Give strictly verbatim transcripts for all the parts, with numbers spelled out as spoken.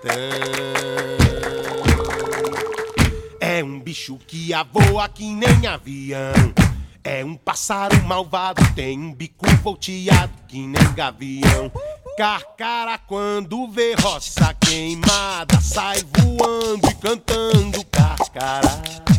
É um bicho que voa que nem avião. É um pássaro malvado, tem um bico volteado que nem gavião. Carcara quando vê roça queimada, sai voando e cantando carcará.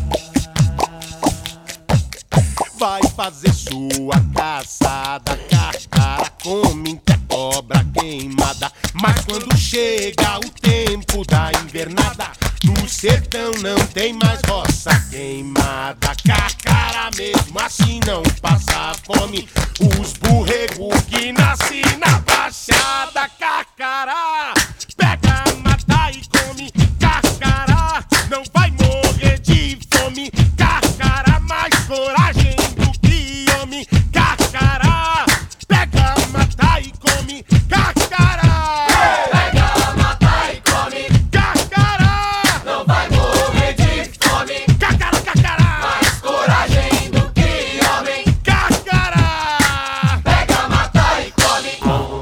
Vai fazer sua caçada, carcara come a cobra queimada. Mas quando chega o tempo da invernada, no sertão não tem mais roça queimada. Carcara mesmo assim não passa fome. Os borrego que nascem na baixada. Carcará, pega, mata e come. Carcará, não vai morrer de fome. Carcará, mais coragem do que homem. Carcará, pega, mata e come. Carcará, pega, mata e come. Carcará, não vai morrer de fome. Carcará, carcará, mais coragem do que homem. Carcará, pega, mata e come.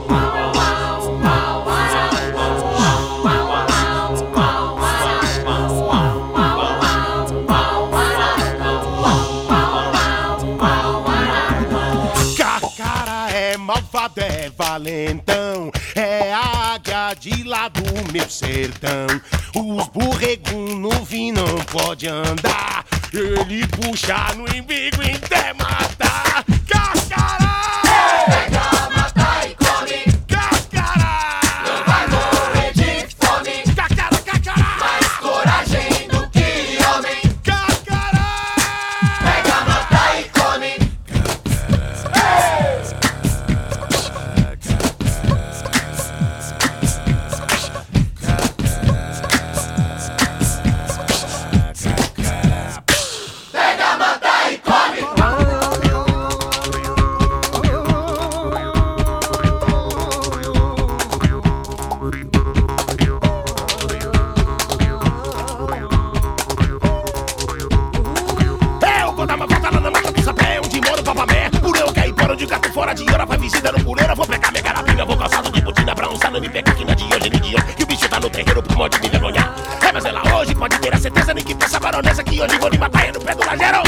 Carcará é malvado, é valentão, é a águia de lá do meu sertão. Os borrego no vinho não pode andar, ele puxa no embigo e até matar. Carcará, Pega, mata e come. carcará, Não vai morrer de fome. carcará, carcará, Mais coragem do que homem. carcará. Pega, mata e come. Pega, mata e come. Eu vou dar uma volta lá na mata do sapé, onde mora o papamé. Por eu cair por onde o gato fora de hora vai visita no puleiro. Vou pegar minha carabina, vou calçado de botina pra onça não me pegar aqui na de hoje, nem de hoje. Que o bicho tá no terreiro por modo de me vergonhar. É, mas ela hoje pode ter a certeza, nem que peça a baronesa que hoje vou lhe matar é no pé do lajeiro.